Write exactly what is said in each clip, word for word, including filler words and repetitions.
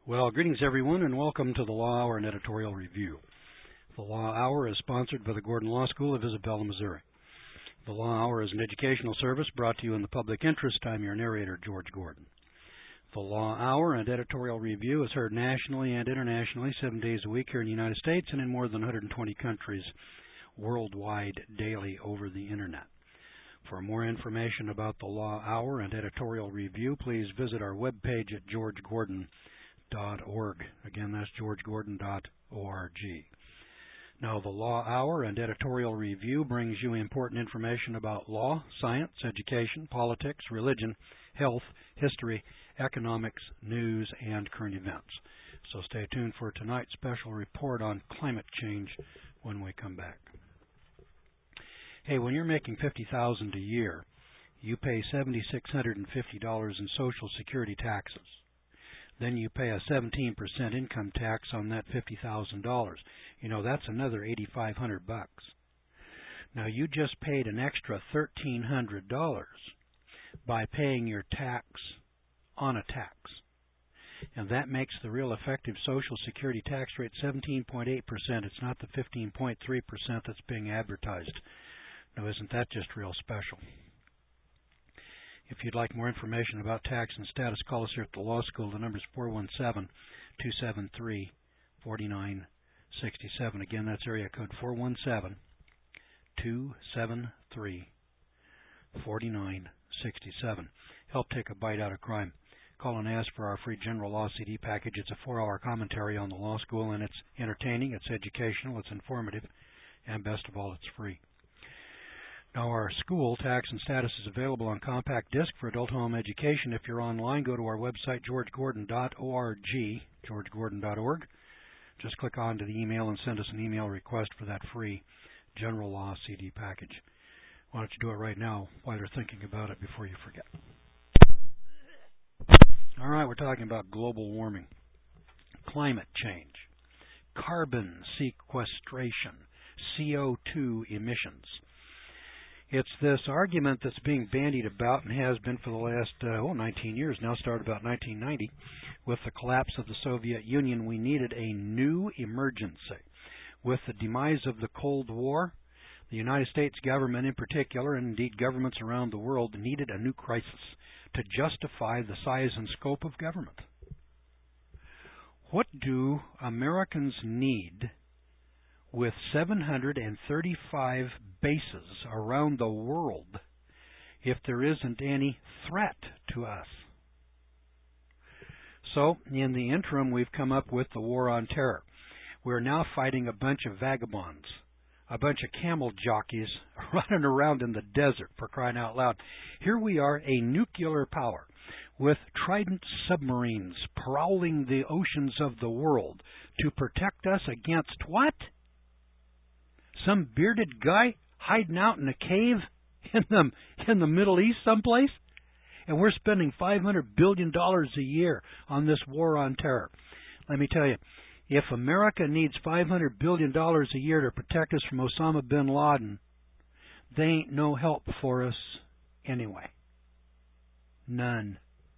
Well, greetings everyone, and welcome to the Law Hour and Editorial Review. The Law Hour is sponsored by the Gordon Law School of Isabella, Missouri. The Law Hour is an educational service brought to you in the public interest. I'm your narrator, George Gordon. The Law Hour and Editorial Review is heard nationally and internationally seven days a week here in the United States and in more than one hundred twenty countries worldwide daily over the Internet. For more information about the Law Hour and Editorial Review, please visit our webpage at george gordon dot org. Again, that's george gordon dot org. Now, the Law Hour and Editorial Review brings you important information about law, science, education, politics, religion, health, history, economics, news, and current events. So stay tuned for tonight's special report on climate change when we come back. Hey, when you're making fifty thousand dollars a year, you pay seven thousand six hundred fifty dollars in Social Security taxes. Then you pay a seventeen percent income tax on that fifty thousand dollars. You know, that's another eight thousand five hundred dollars bucks. Now, you just paid an extra one thousand three hundred dollars by paying your tax on a tax. And that makes the real effective Social Security tax rate seventeen point eight percent. It's not the fifteen point three percent that's being advertised. Now, isn't that just real special? If you'd like more information about tax and status, call us here at the law school. The number is four one seven, two seven three, four nine six seven. Again, that's area code four one seven, two seven three, four nine six seven. Help take a bite out of crime. Call and ask for our free general law C D package. It's a four-hour commentary on the law school, and it's entertaining, it's educational, it's informative, and best of all, it's free. Now, our school, Tax and Status, is available on compact disc for adult home education. If you're online, go to our website, george gordon dot org, george gordon dot org. Just click on to the email and send us an email request for that free general law C D package. Why don't you do it right now while you're thinking about it before you forget. All right, we're talking about global warming, climate change, carbon sequestration, C O two emissions. It's this argument that's being bandied about and has been for the last uh, oh, nineteen years now, started about nineteen ninety. With the collapse of the Soviet Union, we needed a new emergency. With the demise of the Cold War, the United States government in particular, and indeed governments around the world, needed a new crisis to justify the size and scope of government. What do Americans need with seven hundred thirty-five bases around the world if there isn't any threat to us? So, in the interim, we've come up with the War on Terror. We're now fighting a bunch of vagabonds, a bunch of camel jockeys running around in the desert, for crying out loud. Here we are, a nuclear power, with Trident submarines prowling the oceans of the world to protect us against what? Some bearded guy hiding out in a cave in the in the Middle East someplace? And we're spending five hundred billion dollars a year on this war on terror. Let me tell you, if America needs five hundred billion dollars a year to protect us from Osama bin Laden, they ain't no help for us anyway. None.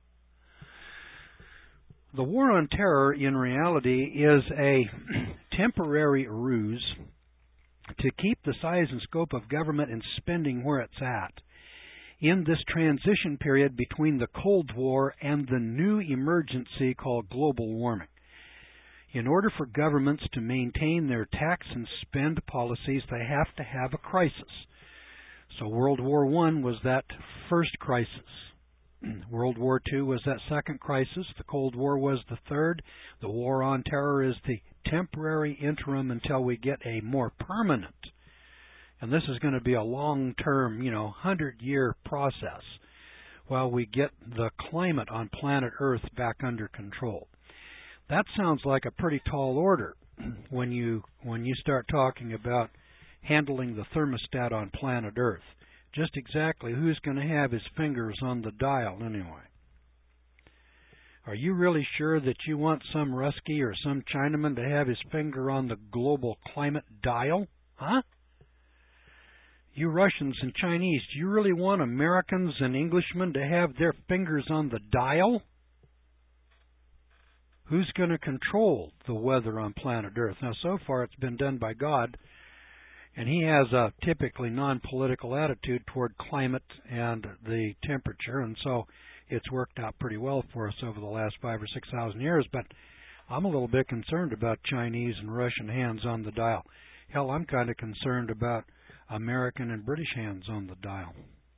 The war on terror, in reality, is a temporary ruse to keep the size and scope of government and spending where it's at in this transition period between the Cold War and the new emergency called global warming. In order for governments to maintain their tax and spend policies, they have to have a crisis. So World War One was that first crisis. World War Two was that second crisis. The Cold War was the third. The War on Terror is the temporary interim until we get a more permanent. And this is going to be a long-term, you know, hundred-year process while we get the climate on planet Earth back under control. That sounds like a pretty tall order when you when you start talking about handling the thermostat on planet Earth. Just exactly who's going to have his fingers on the dial anyway? Are you really sure that you want some Rusky or some Chinaman to have his finger on the global climate dial? Huh? You Russians and Chinese, do you really want Americans and Englishmen to have their fingers on the dial? Who's going to control the weather on planet Earth? Now, so far it's been done by God, and He has a typically non-political attitude toward climate and the temperature, and so it's worked out pretty well for us over the last five or six thousand years. But I'm a little bit concerned about Chinese and Russian hands on the dial. Hell, I'm kind of concerned about American and British hands on the dial.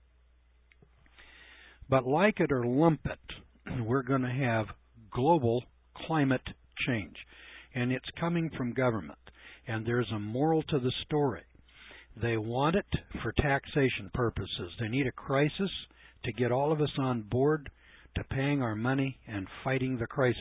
But like it or lump it, we're going to have global climate change, and it's coming from government, and there's a moral to the story. They want it for taxation purposes. They need a crisis to get all of us on board to paying our money and fighting the crisis.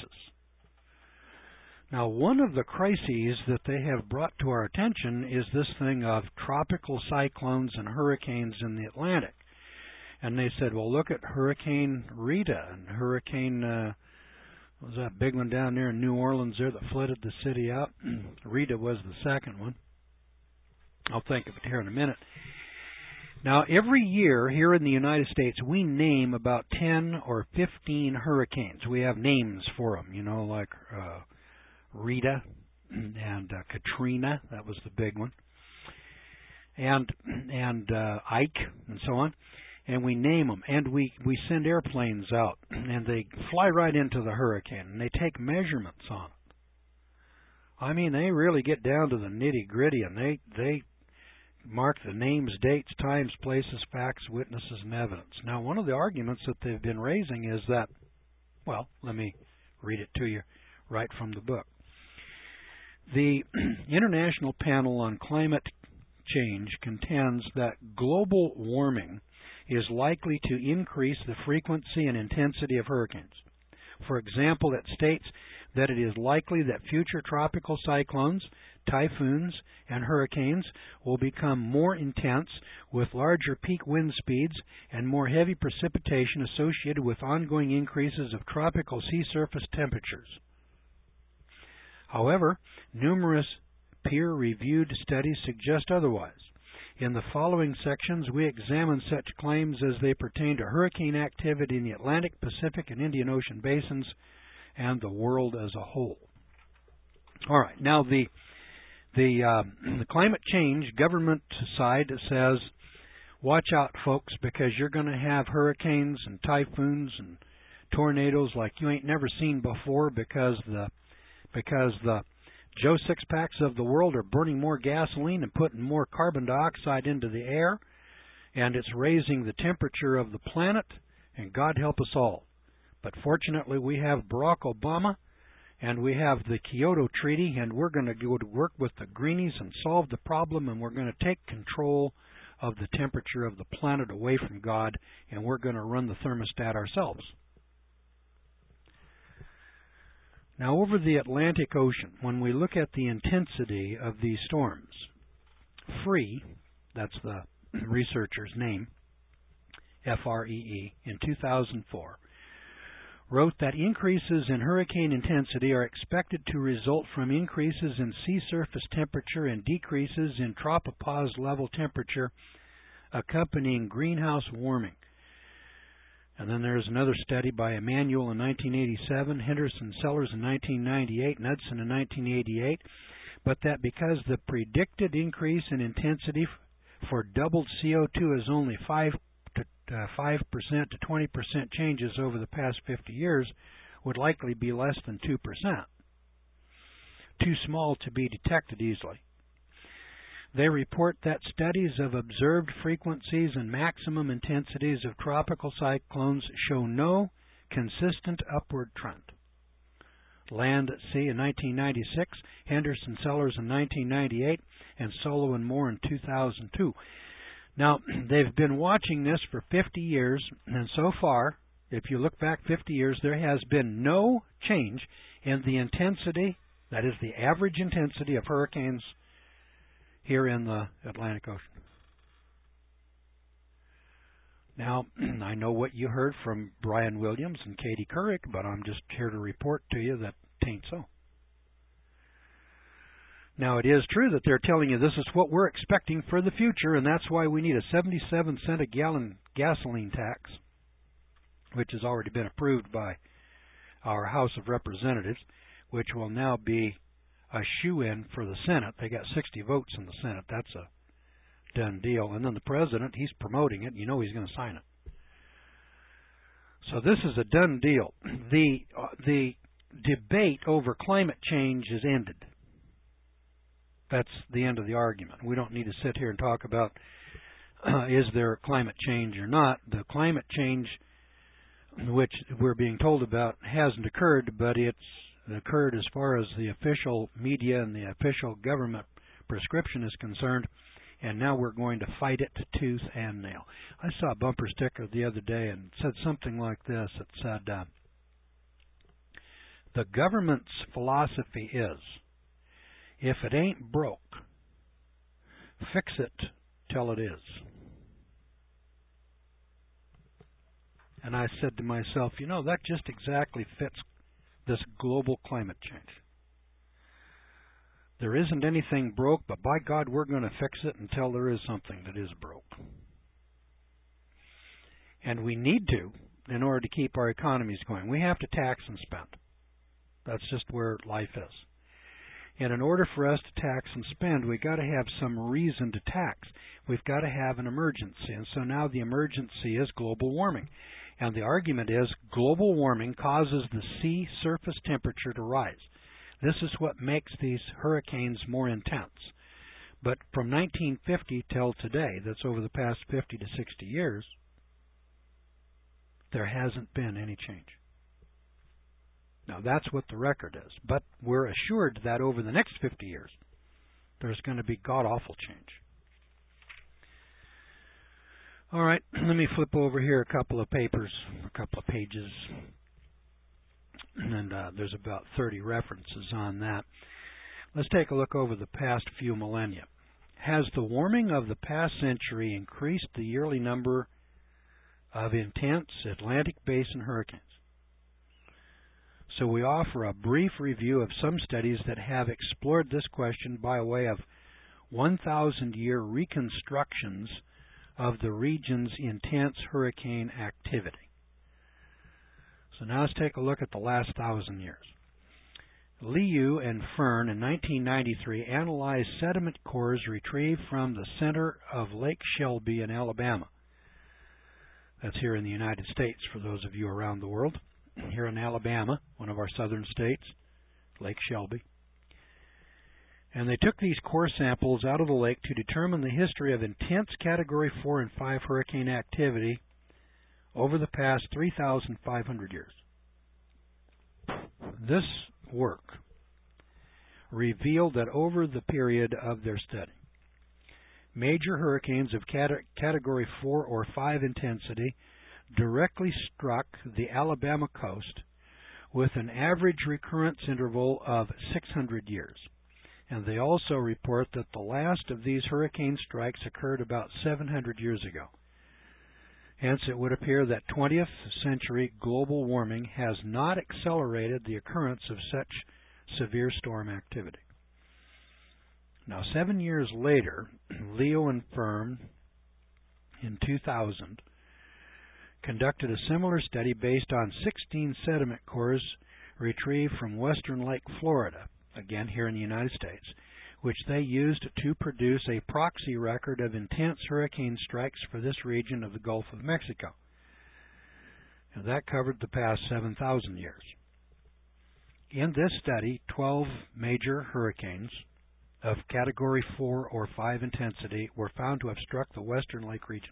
Now, one of the crises that they have brought to our attention is this thing of tropical cyclones and hurricanes in the Atlantic. And they said, well, look at Hurricane Rita and Hurricane, uh, what was that big one down there in New Orleans there that flooded the city out? Rita was the second one. I'll think of it here in a minute. Now, every year here in the United States, we name about ten or fifteen hurricanes. We have names for them, you know, like uh, Rita and uh, Katrina. That was the big one. And and uh, Ike and so on. And we name them, and we, we send airplanes out, and they fly right into the hurricane, and they take measurements on it. I mean, they really get down to the nitty-gritty, and they, they mark the names, dates, times, places, facts, witnesses, and evidence. Now, one of the arguments that they've been raising is that, well, let me read it to you right from the book. The International Panel on Climate Change contends that global warming is likely to increase the frequency and intensity of hurricanes. For example, it states that it is likely that future tropical cyclones, typhoons, and hurricanes will become more intense with larger peak wind speeds and more heavy precipitation associated with ongoing increases of tropical sea surface temperatures. However, numerous peer-reviewed studies suggest otherwise. In the following sections, we examine such claims as they pertain to hurricane activity in the Atlantic, Pacific, and Indian Ocean basins and the world as a whole. All right, now the the, uh, the climate change government side says, watch out, folks, because you're going to have hurricanes and typhoons and tornadoes like you ain't never seen before because the because the Joe Sixpacks of the world are burning more gasoline and putting more carbon dioxide into the air, and it's raising the temperature of the planet, and God help us all. But fortunately, we have Barack Obama, and we have the Kyoto Treaty, and we're going to go to work with the greenies and solve the problem, and we're going to take control of the temperature of the planet away from God, and we're going to run the thermostat ourselves. Now, over the Atlantic Ocean, when we look at the intensity of these storms, Free, that's the researcher's name, F R E E, in two thousand four, wrote that increases in hurricane intensity are expected to result from increases in sea surface temperature and decreases in tropopause level temperature accompanying greenhouse warming. And then there's another study by Emanuel in nineteen eighty-seven, Henderson Sellers in nineteen ninety-eight, Knudsen in nineteen eighty-eight, but that because the predicted increase in intensity for doubled C O two is only five to uh, five percent to twenty percent changes over the past fifty years, would likely be less than two percent. Too small to be detected easily. They report that studies of observed frequencies and maximum intensities of tropical cyclones show no consistent upward trend. Land at Sea in nineteen ninety-six, Henderson Sellers in nineteen ninety-eight, and Solo and Moore in two thousand two. Now, they've been watching this for fifty years, and so far, if you look back fifty years, there has been no change in the intensity, that is the average intensity of hurricanes here in the Atlantic Ocean. Now, I know what you heard from Brian Williams and Katie Couric, but I'm just here to report to you that it ain't so. Now, it is true that they're telling you this is what we're expecting for the future, and that's why we need a seventy-seven cent a gallon gasoline tax, which has already been approved by our House of Representatives, which will now be a shoo-in for the Senate. They got sixty votes in the Senate. That's a done deal. And then the President, he's promoting it. You know he's going to sign it. So this is a done deal. The, uh, the debate over climate change is ended. That's the end of the argument. We don't need to sit here and talk about uh, is there climate change or not. The climate change which we're being told about hasn't occurred, but it's occurred as far as the official media and the official government prescription is concerned, and now we're going to fight it tooth and nail. I saw a bumper sticker the other day and said something like this. It said, uh, the government's philosophy is, if it ain't broke, fix it till it is. And I said to myself, you know, that just exactly fits this global climate change. There isn't anything broke, but by God, we're going to fix it until there is something that is broke. And we need to in order to keep our economies going. We have to tax and spend. That's just where life is. And in order for us to tax and spend, we've got to have some reason to tax. We've got to have an emergency. And so now the emergency is global warming. And the argument is global warming causes the sea surface temperature to rise. This is what makes these hurricanes more intense. But from nineteen fifty till today, that's over the past fifty to sixty years, there hasn't been any change. Now, that's what the record is. But we're assured that over the next fifty years, there's going to be god-awful change. All right, let me flip over here a couple of papers, a couple of pages, and uh, there's about thirty references on that. Let's take a look over the past few millennia. Has the warming of the past century increased the yearly number of intense Atlantic Basin hurricanes? So we offer a brief review of some studies that have explored this question by way of one thousand year reconstructions of the region's intense hurricane activity. So now let's take a look at the last thousand years. Liu and Fern in nineteen ninety-three analyzed sediment cores retrieved from the center of Lake Shelby in Alabama. That's here in the United States for those of you around the world. Here in Alabama, one of our southern states, Lake Shelby. And they took these core samples out of the lake to determine the history of intense Category four and five hurricane activity over the past three thousand five hundred years. This work revealed that over the period of their study, major hurricanes of Category four or five intensity directly struck the Alabama coast with an average recurrence interval of six hundred years. And they also report that the last of these hurricane strikes occurred about seven hundred years ago. Hence, it would appear that twentieth century global warming has not accelerated the occurrence of such severe storm activity. Now, seven years later, Leo and Fern, in two thousand, conducted a similar study based on sixteen sediment cores retrieved from western Lake Florida, again here in the United States, which they used to produce a proxy record of intense hurricane strikes for this region of the Gulf of Mexico. And that covered the past seven thousand years. In this study, twelve major hurricanes of Category four or five intensity were found to have struck the western lake region.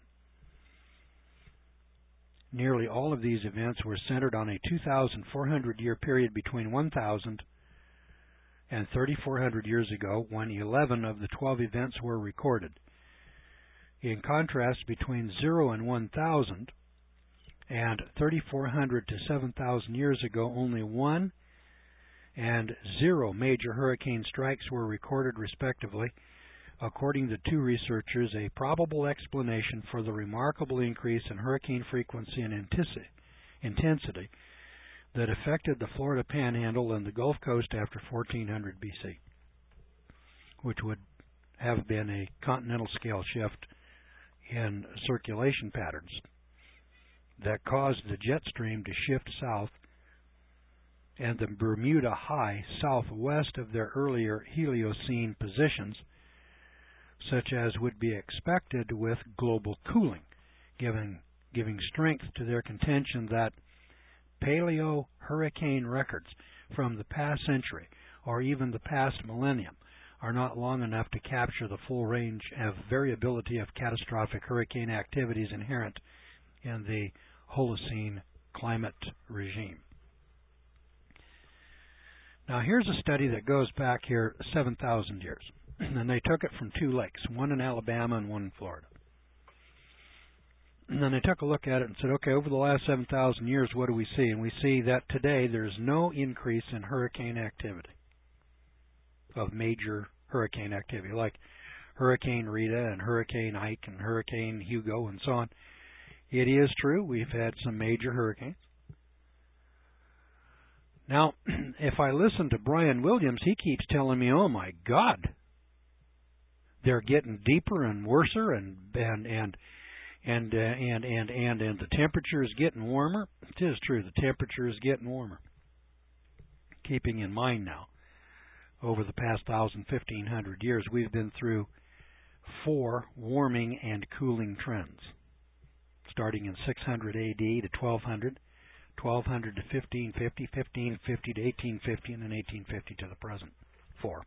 Nearly all of these events were centered on a two thousand four hundred year period between one thousand and thirty-four hundred years ago, when eleven of the twelve events were recorded. In contrast, between zero and one thousand and thirty-four hundred to seven thousand years ago, only one and zero major hurricane strikes were recorded respectively. According to two researchers, a probable explanation for the remarkable increase in hurricane frequency and intensity that affected the Florida Panhandle and the Gulf Coast after fourteen hundred B C, which would have been a continental scale shift in circulation patterns that caused the jet stream to shift south and the Bermuda High southwest of their earlier Heliocene positions, such as would be expected with global cooling, giving, giving strength to their contention that paleo-hurricane records from the past century or even the past millennium are not long enough to capture the full range of variability of catastrophic hurricane activities inherent in the Holocene climate regime. Now here's a study that goes back here seven thousand years, and they took it from two lakes, one in Alabama and one in Florida. And then they took a look at it and said, okay, over the last seven thousand years, what do we see? And we see that today there's no increase in hurricane activity, of major hurricane activity, like Hurricane Rita and Hurricane Ike and Hurricane Hugo and so on. It is true, we've had some major hurricanes. Now, if I listen to Brian Williams, he keeps telling me, oh my God, they're getting deeper and worser, and and and and uh, and, and and and the temperature is getting warmer. It is true, the temperature is getting warmer. Keeping in mind now, over the past thousand, fifteen hundred years, we've been through four warming and cooling trends, starting in six hundred A D to twelve hundred. twelve hundred to fifteen fifty, fifteen fifty to eighteen fifty, and then eighteen fifty to the present. Four.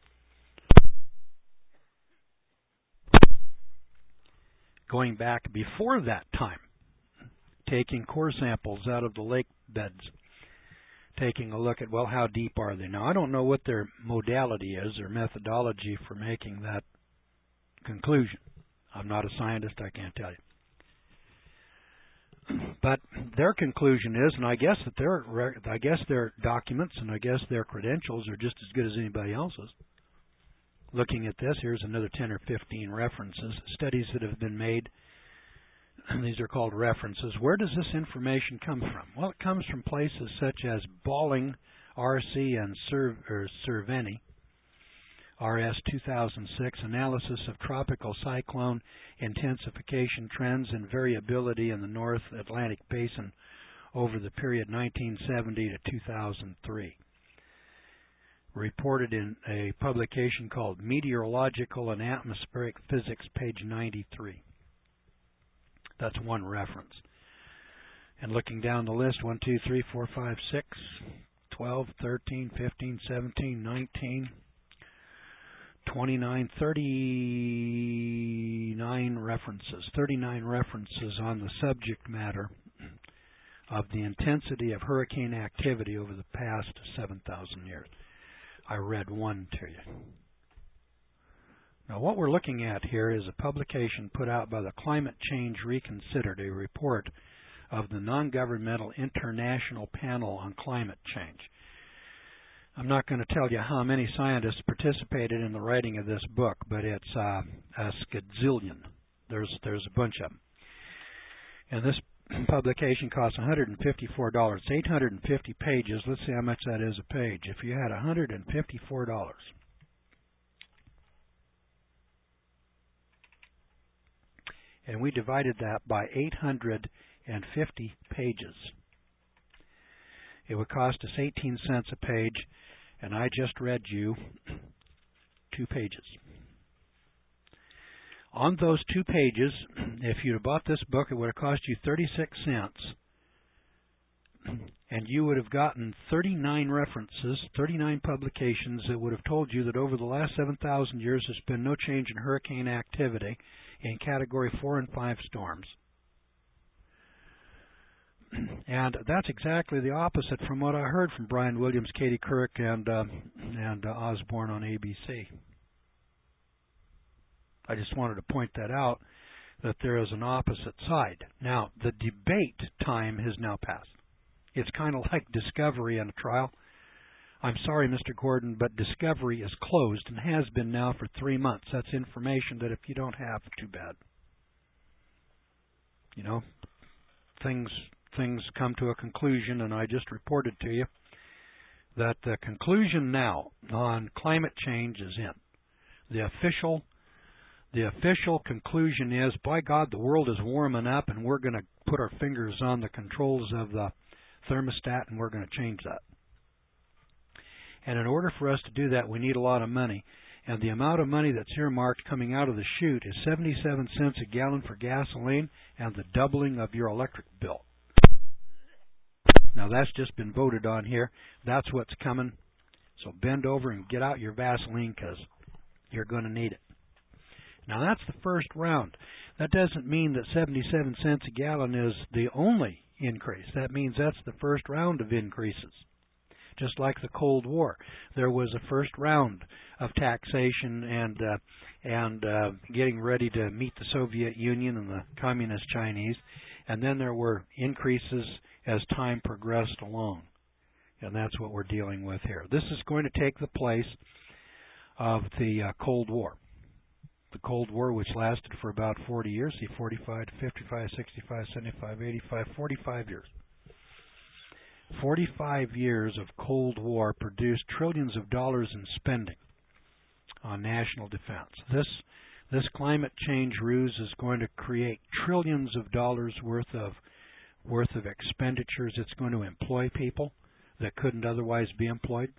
Going back before that time, taking core samples out of the lake beds, taking a look at, well, how deep are they? Now, I don't know what their modality is, their methodology for making that conclusion. I'm not a scientist, I can't tell you. But their conclusion is, and I guess that their, I guess their documents and I guess their credentials are just as good as anybody else's. Looking at this, here's another ten or fifteen references, studies that have been made. And these are called references. Where does this information come from? Well, it comes from places such as Balling, R C, and Cerveni. R S two thousand six, Analysis of Tropical Cyclone Intensification Trends and Variability in the North Atlantic Basin over the period nineteen seventy to two thousand three. Reported in a publication called Meteorological and Atmospheric Physics, page ninety-three. That's one reference. And looking down the list, one, two, three, four, five, six, twelve, thirteen, fifteen, seventeen, nineteen, twenty-nine, thirty-nine references, thirty-nine references on the subject matter of the intensity of hurricane activity over the past seven thousand years. I read one to you. Now, what we're looking at here is a publication put out by the Climate Change Reconsidered, a report of the Non-Governmental International Panel on Climate Change. I'm not going to tell you how many scientists participated in the writing of this book, but it's uh, a skadzillion. There's there's a bunch of them. And this publication costs one hundred fifty-four dollars. It's eight hundred fifty pages. Let's see how much that is a page. If you had one hundred fifty-four dollars, and we divided that by eight hundred fifty pages, it would cost us eighteen cents a page, and I just read you two pages. On those two pages, if you'd have bought this book, it would have cost you thirty-six cents, and you would have gotten thirty-nine references, thirty-nine publications that would have told you that over the last seven thousand years there's been no change in hurricane activity in Category four and five storms. And that's exactly the opposite from what I heard from Brian Williams, Katie Couric, and, uh, and uh, Osborne on A B C. I just wanted to point that out, that there is an opposite side. Now, the debate time has now passed. It's kind of like discovery in a trial. I'm sorry, Mister Gordon, but discovery is closed and has been now for three months. That's information that if you don't have, too bad. You know, things things come to a conclusion, and I just reported to you that the conclusion now on climate change is in. The official The official conclusion is, by God, the world is warming up, and we're going to put our fingers on the controls of the thermostat, and we're going to change that. And in order for us to do that, we need a lot of money. And the amount of money that's earmarked coming out of the chute is seventy-seven cents a gallon for gasoline and the doubling of your electric bill. Now, that's just been voted on here. That's what's coming. So bend over and get out your Vaseline because you're going to need it. Now, that's the first round. That doesn't mean that seventy-seven cents a gallon is the only increase. That means that's the first round of increases. Just like the Cold War, there was a first round of taxation and uh, and uh, getting ready to meet the Soviet Union and the Communist Chinese, and then there were increases as time progressed along, and that's what we're dealing with here. This is going to take the place of the uh, Cold War. The Cold War, which lasted for about forty years, see, forty-five to fifty-five, sixty-five, seventy-five, eighty-five, forty-five years. forty-five years of Cold War produced trillions of dollars in spending on national defense. This this climate change ruse is going to create trillions of dollars worth of worth of expenditures. It's going to employ people that couldn't otherwise be employed.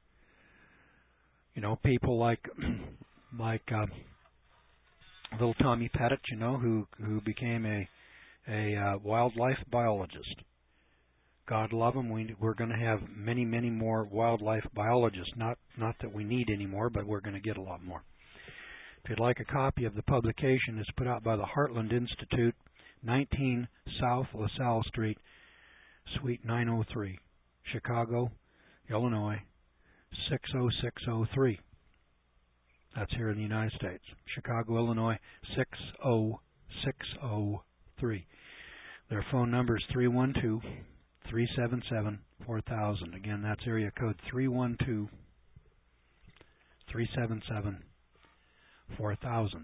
You know, people like like uh, little Tommy Pettit, you know, who who became a a uh, wildlife biologist. God love them. We, we're going to have many, many more wildlife biologists. Not not that we need any more, but we're going to get a lot more. If you'd like a copy of the publication, it's put out by the Heartland Institute, nineteen South LaSalle Street, Suite nine oh three, Chicago, Illinois, six oh six oh three. That's here in the United States. Chicago, Illinois, six oh six oh three. Their phone number is three one two, three seven seven, four thousand. Again, that's area code three one two, three seven seven, four thousand.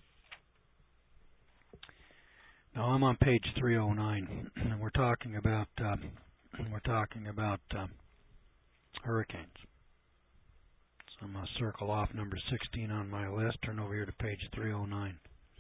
Now I'm on page three oh nine, and we're talking about uh, we're talking about uh, hurricanes. So I'm going to circle off number sixteen on my list. Turn over here to page three oh nine.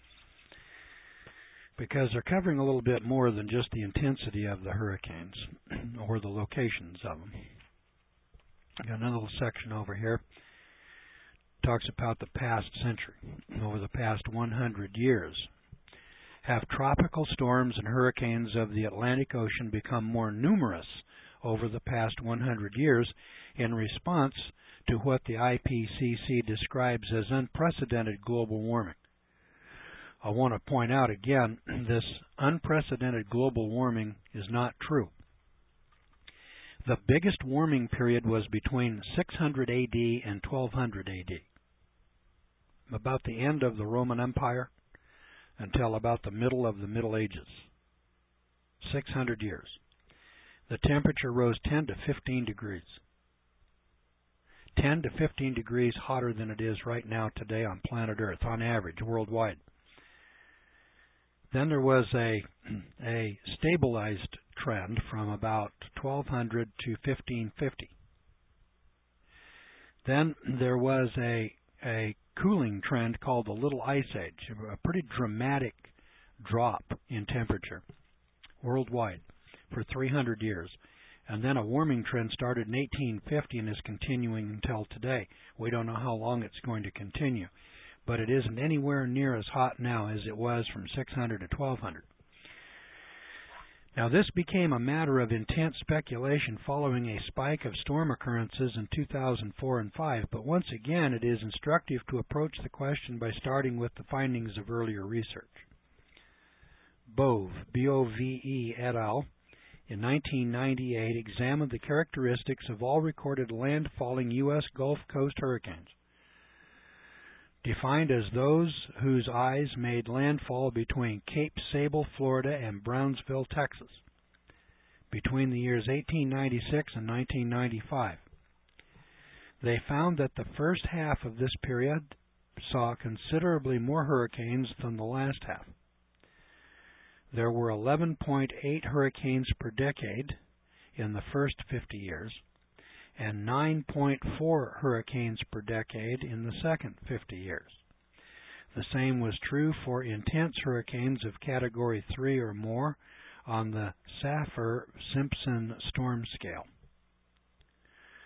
Because they're covering a little bit more than just the intensity of the hurricanes or the locations of them. Got another little section over here. Talks about the past century. Over the past one hundred years, have tropical storms and hurricanes of the Atlantic Ocean become more numerous over the past one hundred years in response to what the I P C C describes as unprecedented global warming. I want to point out again, this unprecedented global warming is not true. The biggest warming period was between six hundred A D and twelve hundred A D, about the end of the Roman Empire until about the middle of the Middle Ages, six hundred years. The temperature rose ten to fifteen degrees. ten to fifteen degrees hotter than it is right now today on planet Earth, on average, worldwide. Then there was a, a stabilized trend from about twelve hundred to fifteen fifty. Then there was a, a cooling trend called the Little Ice Age, a pretty dramatic drop in temperature worldwide for three hundred years. And then a warming trend started in eighteen fifty and is continuing until today. We don't know how long it's going to continue, but it isn't anywhere near as hot now as it was from six hundred to twelve hundred. Now, this became a matter of intense speculation following a spike of storm occurrences in two thousand four and five, but once again, it is instructive to approach the question by starting with the findings of earlier research. Bove, B O V E et al., in nineteen ninety-eight examined the characteristics of all recorded landfalling U S Gulf Coast hurricanes, defined as those whose eyes made landfall between Cape Sable, Florida, and Brownsville, Texas, between the years eighteen ninety-six and nineteen ninety-five. They found that the first half of this period saw considerably more hurricanes than the last half. There were eleven point eight hurricanes per decade in the first fifty years, and nine point four hurricanes per decade in the second fifty years. The same was true for intense hurricanes of Category three or more on the Saffir-Simpson storm scale.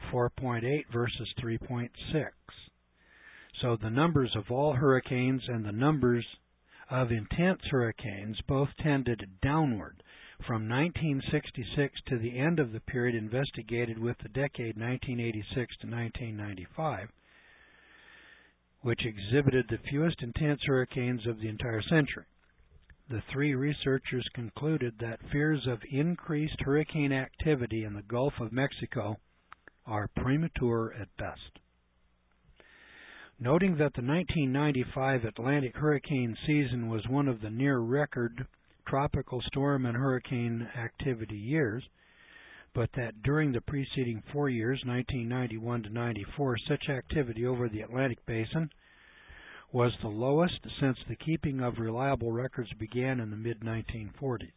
four point eight versus three point six. So the numbers of all hurricanes and the numbers of intense hurricanes both tended downward from nineteen sixty-six to the end of the period investigated with the decade nineteen eighty-six to nineteen ninety-five, which exhibited the fewest intense hurricanes of the entire century. The three researchers concluded that fears of increased hurricane activity in the Gulf of Mexico are premature at best. Noting that the nineteen ninety-five Atlantic hurricane season was one of the near-record tropical storm and hurricane activity years, but that during the preceding four years, nineteen ninety-one to ninety-four, such activity over the Atlantic basin was the lowest since the keeping of reliable records began in the mid nineteen forties.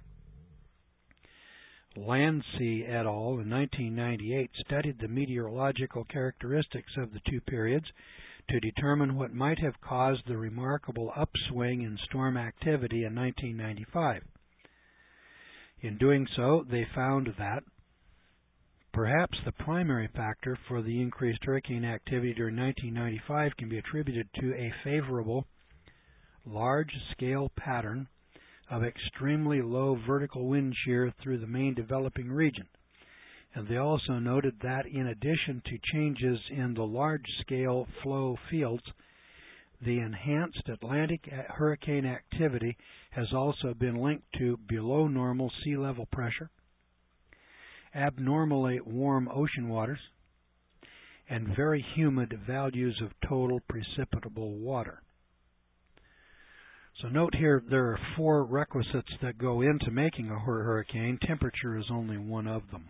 Landsea et al. In nineteen ninety-eight studied the meteorological characteristics of the two periods to determine what might have caused the remarkable upswing in storm activity in nineteen ninety-five. In doing so, they found that perhaps the primary factor for the increased hurricane activity during nineteen ninety-five can be attributed to a favorable large-scale pattern of extremely low vertical wind shear through the main developing region. And they also noted that in addition to changes in the large-scale flow fields, the enhanced Atlantic hurricane activity has also been linked to below normal sea level pressure, abnormally warm ocean waters, and very humid values of total precipitable water. So note here there are four requisites that go into making a hurricane. Temperature is only one of them.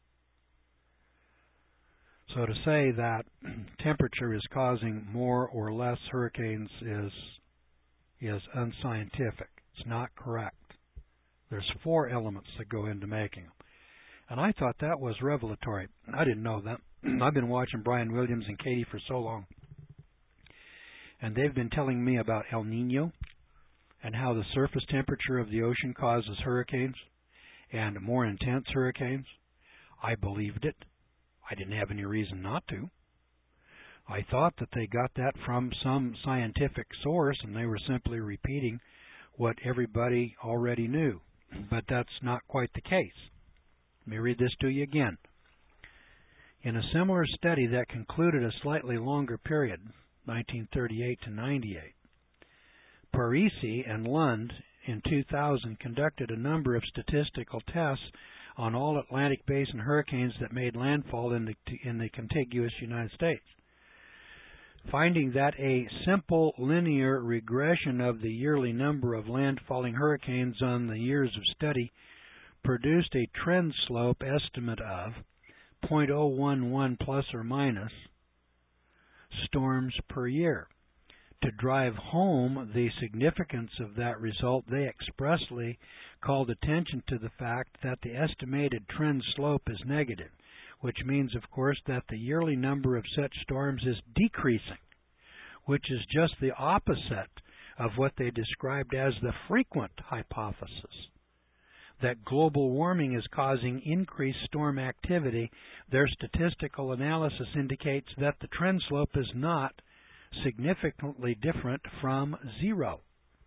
So to say that temperature is causing more or less hurricanes is is unscientific. It's not correct. There's four elements that go into making them. And I thought that was revelatory. I didn't know that. I've been watching Brian Williams and Katie for so long. And they've been telling me about El Nino and how the surface temperature of the ocean causes hurricanes and more intense hurricanes. I believed it. I didn't have any reason not to. I thought that they got that from some scientific source and they were simply repeating what everybody already knew. But that's not quite the case. Let me read this to you again. In a similar study that concluded a slightly longer period, nineteen thirty-eight to ninety-eight, Parisi and Lund in two thousand conducted a number of statistical tests on all Atlantic Basin hurricanes that made landfall in the, in the contiguous United States, finding that a simple linear regression of the yearly number of landfalling hurricanes on the years of study produced a trend slope estimate of zero point zero one one plus or minus storms per year. To drive home the significance of that result, they expressly called attention to the fact that the estimated trend slope is negative, which means, of course, that the yearly number of such storms is decreasing, which is just the opposite of what they described as the frequent hypothesis, that global warming is causing increased storm activity. Their statistical analysis indicates that the trend slope is not significantly different from zero.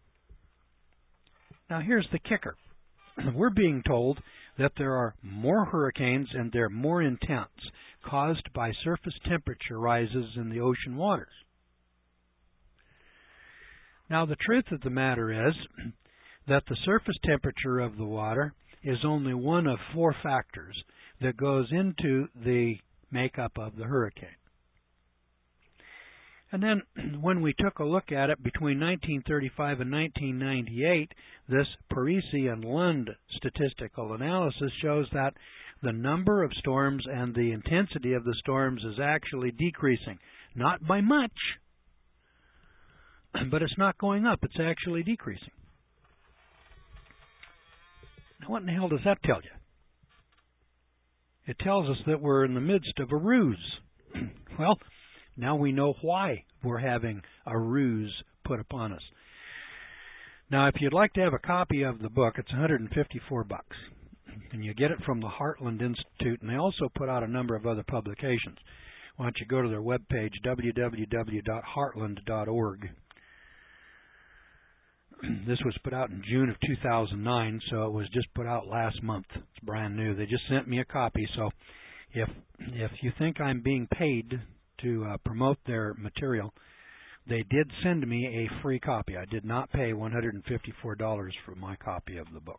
Now here's the kicker. We're being told that there are more hurricanes and they're more intense, caused by surface temperature rises in the ocean waters. Now the truth of the matter is that the surface temperature of the water is only one of four factors that goes into the makeup of the hurricane. And then when we took a look at it between nineteen thirty-five and nineteen ninety-eight, this Parisi and Lund statistical analysis shows that the number of storms and the intensity of the storms is actually decreasing. Not by much, but it's not going up. It's actually decreasing. Now, what in the hell does that tell you? It tells us that we're in the midst of a ruse. Well, now we know why we're having a ruse put upon us. Now, if you'd like to have a copy of the book, it's one hundred fifty-four bucks. And you get it from the Heartland Institute, and they also put out a number of other publications. Why don't you go to their webpage, w w w dot heartland dot org. This was put out in June of two thousand nine, so it was just put out last month. It's brand new. They just sent me a copy, so if if you think I'm being paid to uh, promote their material, they did send me a free copy. I did not pay one hundred fifty-four dollars for my copy of the book.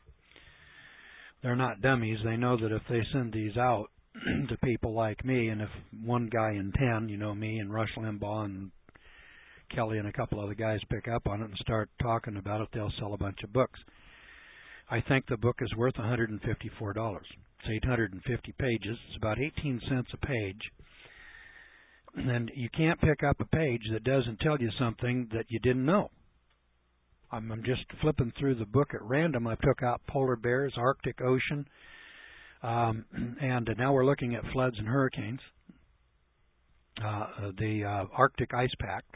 They're not dummies. They know that if they send these out to people like me, and if one guy in ten, you know me and Rush Limbaugh and Kelly and a couple other guys pick up on it and start talking about it, they'll sell a bunch of books. I think the book is worth one hundred fifty-four dollars. It's eight hundred fifty pages. It's about eighteen cents a page. And you can't pick up a page that doesn't tell you something that you didn't know. I'm, I'm just flipping through the book at random. I took out polar bears, Arctic Ocean, um, and now we're looking at floods and hurricanes, uh, the uh, Arctic Ice Pact.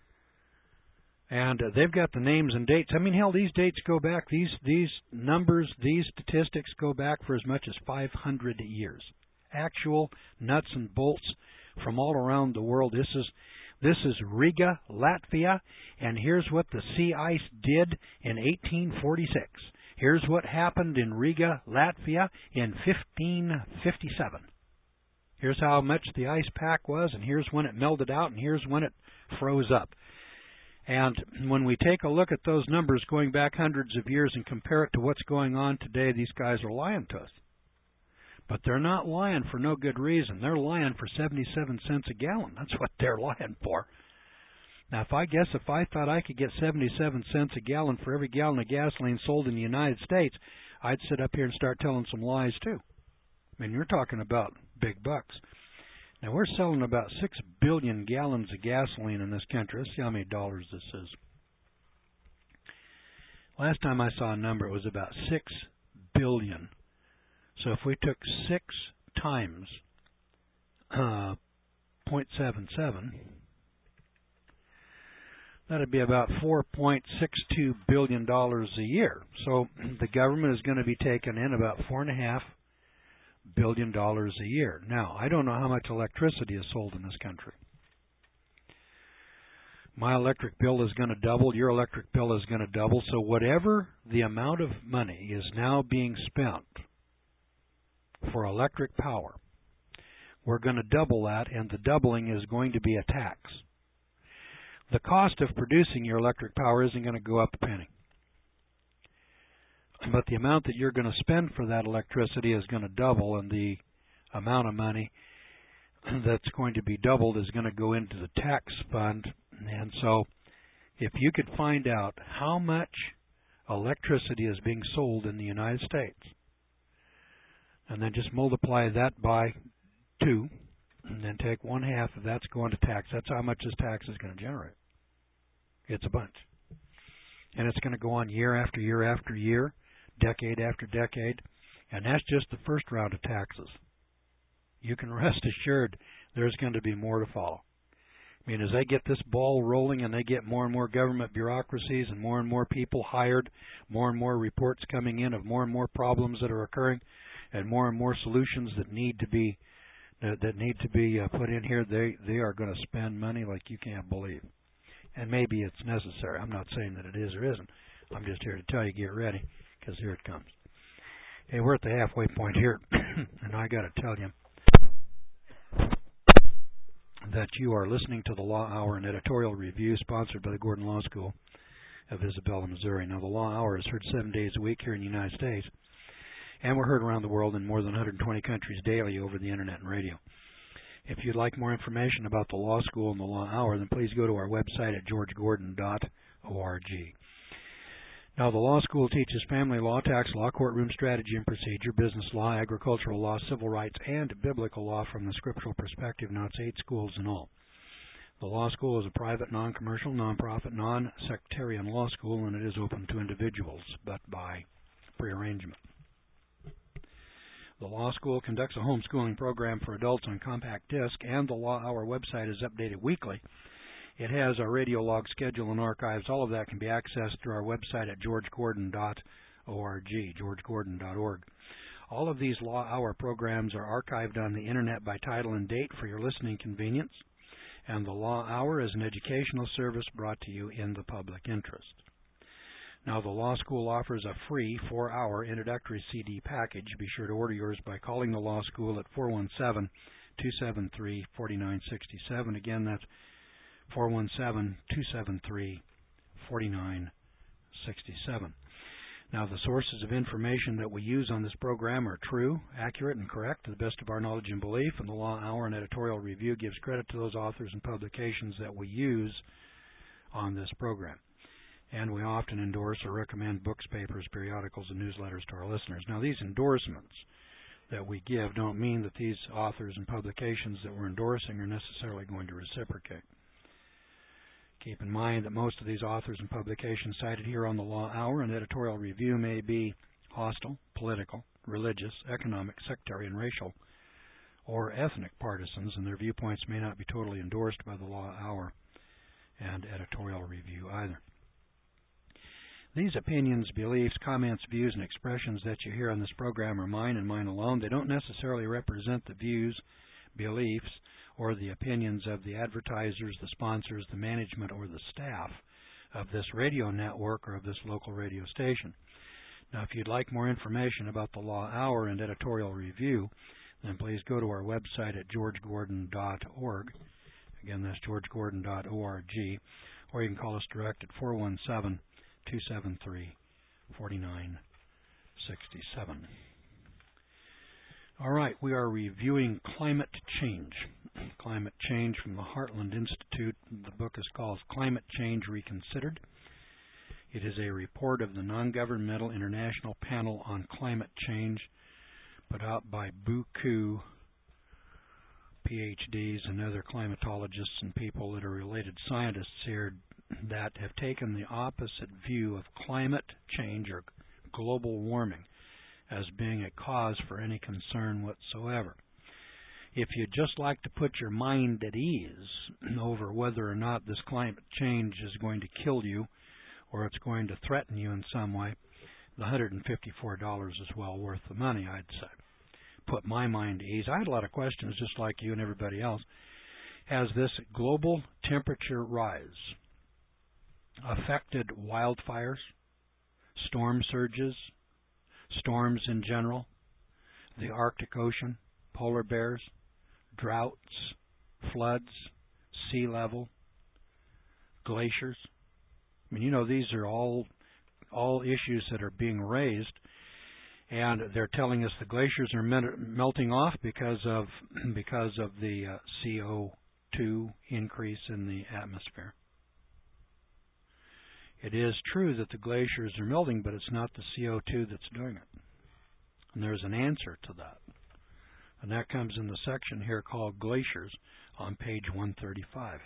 And uh, they've got the names and dates. I mean, hell, these dates go back, these these numbers, these statistics go back for as much as five hundred years. Actual nuts and bolts from all around the world. This is this is Riga, Latvia, and here's what the sea ice did in eighteen forty-six. Here's what happened in Riga, Latvia in fifteen fifty-seven. Here's how much the ice pack was, and here's when it melted out, and here's when it froze up. And when we take a look at those numbers going back hundreds of years and compare it to what's going on today, these guys are lying to us. But they're not lying for no good reason. They're lying for seventy-seven cents a gallon. That's what they're lying for. Now, if I guess if I thought I could get seventy-seven cents a gallon for every gallon of gasoline sold in the United States, I'd sit up here and start telling some lies too. I mean, you're talking about big bucks. Now, we're selling about six billion gallons of gasoline in this country. Let's see how many dollars this is. Last time I saw a number, it was about six billion. So if we took six times uh, zero point seven seven, that would be about four point six two billion dollars a year. So the government is going to be taking in about four point five billion dollars a year. Now, I don't know how much electricity is sold in this country. My electric bill is going to double. Your electric bill is going to double. So whatever the amount of money is now being spent for electric power, we're going to double that, and the doubling is going to be a tax. The cost of producing your electric power isn't going to go up a penny. But the amount that you're going to spend for that electricity is going to double, and the amount of money that's going to be doubled is going to go into the tax fund. And so if you could find out how much electricity is being sold in the United States, and then just multiply that by two, and then take one half of that's going to tax. That's how much this tax is going to generate. It's a bunch. And it's going to go on year after year after year, decade after decade, and that's just the first round of taxes. You can rest assured there's going to be more to follow. I mean, as they get this ball rolling and they get more and more government bureaucracies and more and more people hired, more and more reports coming in of more and more problems that are occurring, and more and more solutions that need to be uh, that need to be uh, put in here, they they are going to spend money like you can't believe. And maybe it's necessary. I'm not saying that it is or isn't. I'm just here to tell you, get ready, because here it comes. Hey, we're at the halfway point here, and I got to tell you that you are listening to the Law Hour, an editorial review sponsored by the Gordon Law School of Isabella, Missouri. Now, the Law Hour is heard seven days a week here in the United States, and we're heard around the world in more than one hundred twenty countries daily over the Internet and radio. If you'd like more information about the Law School and the Law Hour, then please go to our website at george gordon dot org. Now, the Law School teaches family law, tax law, courtroom strategy and procedure, business law, agricultural law, civil rights, and biblical law from the scriptural perspective. Now, it's eight schools in all. The Law School is a private, non-commercial, non-profit, non-sectarian law school, and it is open to individuals, but by prearrangement. The Law School conducts a homeschooling program for adults on compact disc, and the Law Hour website is updated weekly. It has our radio log schedule and archives. All of that can be accessed through our website at george gordon dot org, george gordon dot org. All of these Law Hour programs are archived on the Internet by title and date for your listening convenience, and the Law Hour is an educational service brought to you in the public interest. Now, the Law School offers a free four-hour introductory C D package. Be sure to order yours by calling the Law School at four one seven, two seven three, four nine six seven. Again, that's four one seven, two seven three, four nine six seven. Now, the sources of information that we use on this program are true, accurate, and correct to the best of our knowledge and belief, and the Law Hour and Editorial Review gives credit to those authors and publications that we use on this program. And we often endorse or recommend books, papers, periodicals, and newsletters to our listeners. Now, these endorsements that we give don't mean that these authors and publications that we're endorsing are necessarily going to reciprocate. Keep in mind that most of these authors and publications cited here on the Law Hour and Editorial Review may be hostile, political, religious, economic, sectarian, racial, or ethnic partisans, and their viewpoints may not be totally endorsed by the Law Hour and Editorial Review either. These opinions, beliefs, comments, views, and expressions that you hear on this program are mine and mine alone. They don't necessarily represent the views, beliefs, or the opinions of the advertisers, the sponsors, the management, or the staff of this radio network or of this local radio station. Now, if you'd like more information about the Law Hour and Editorial Review, then please go to our website at george gordon dot org. Again, that's george gordon dot org. Or you can call us direct at four one seven, two seven three, four nine six seven. All right, we are reviewing Climate Change. Climate Change from the Heartland Institute. The book is called Climate Change Reconsidered. It is a report of the Non-Governmental International Panel on Climate Change put out by Buku P H Ds and other climatologists and people that are related scientists here that have taken the opposite view of climate change or global warming as being a cause for any concern whatsoever. If you'd just like to put your mind at ease over whether or not this climate change is going to kill you or it's going to threaten you in some way, the one hundred fifty-four dollars is well worth the money, I'd say. Put my mind at ease. I had a lot of questions just like you and everybody else. Has this global temperature rise affected wildfires, storm surges, storms in general, the Arctic Ocean, polar bears, droughts, floods, sea level, glaciers? I mean, you know, these are all all issues that are being raised, and they're telling us the glaciers are melting off because of because of the uh, C O two increase in the atmosphere. It is true that the glaciers are melting, but it's not the C O two that's doing it. And there's an answer to that. And that comes in the section here called Glaciers on page one thirty-five.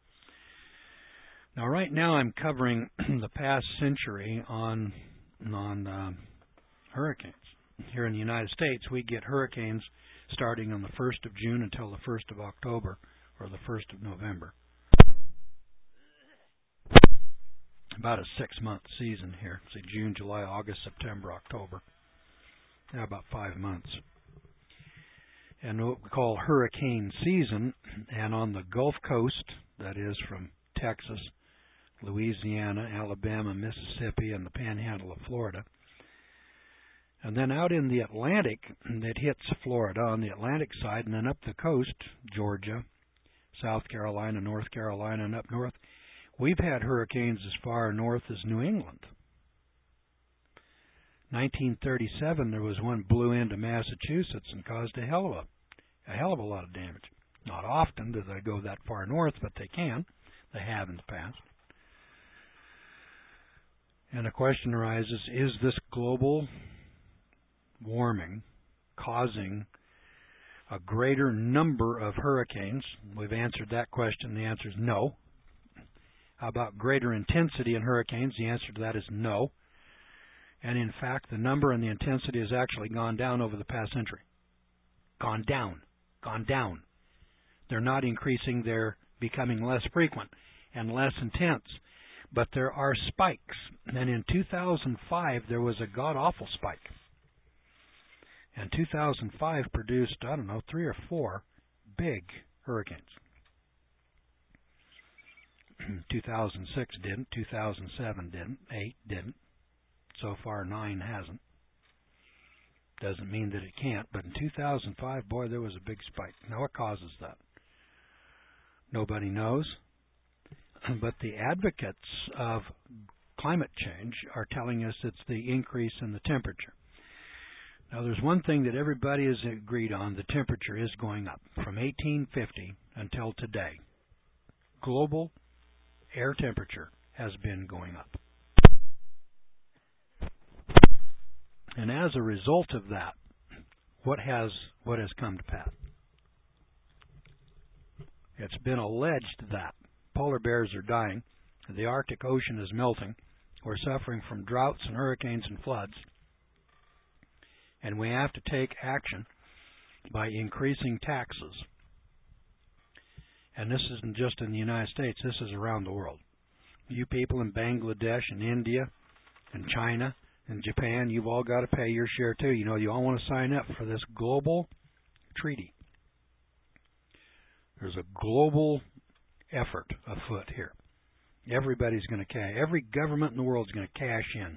Now, right now I'm covering the past century on, on uh, hurricanes. Here in the United States, we get hurricanes starting on the first of June until the first of October or the first of November. About a six-month season here. See, June, July, August, September, October. Yeah, about five months. And what we call hurricane season, and on the Gulf Coast, that is from Texas, Louisiana, Alabama, Mississippi, and the panhandle of Florida. And then out in the Atlantic, it hits Florida on the Atlantic side, and then up the coast, Georgia, South Carolina, North Carolina, and up north, we've had hurricanes as far north as New England. nineteen thirty-seven, there was one blew into Massachusetts and caused a hell of a, a hell of a lot of damage. Not often do they go that far north, but they can. They have in the past. And the question arises, is this global warming causing a greater number of hurricanes? We've answered that question. The answer is no. How about greater intensity in hurricanes? The answer to that is no. And in fact, the number and the intensity has actually gone down over the past century. Gone down. Gone down. They're not increasing. They're becoming less frequent and less intense. But there are spikes. And in two thousand five, there was a god-awful spike. And two thousand five produced, I don't know, three or four big hurricanes. two thousand six didn't, two thousand seven didn't, eight didn't. So far, nine hasn't. Doesn't mean that it can't, but in two thousand five, boy, there was a big spike. Now, what causes that? Nobody knows, but the advocates of climate change are telling us it's the increase in the temperature. Now, there's one thing that everybody has agreed on. The temperature is going up from eighteen fifty until today. Global air temperature has been going up. And as a result of that, what has what has come to pass? It's been alleged that polar bears are dying, the Arctic Ocean is melting, we're suffering from droughts and hurricanes and floods, and we have to take action by increasing taxes. And this isn't just in the United States, this is around the world. You people in Bangladesh and India and China and Japan, you've all got to pay your share too. You know, you all want to sign up for this global treaty. There's a global effort afoot here. Everybody's going to cash. Every government in the world is going to cash in.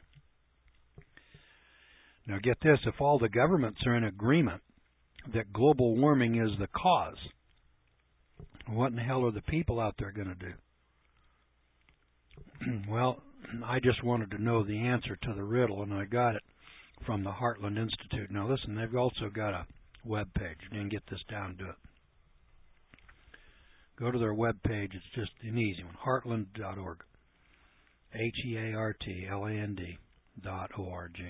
Now get this, if all the governments are in agreement that global warming is the cause, what in the hell are the people out there going to do? Well, I just wanted to know the answer to the riddle, and I got it from the Heartland Institute. Now listen, they've also got a web page. You can get this down to it. Go to their web page. It's just an easy one, heartland dot org. H E A R T L A N D dot O R G.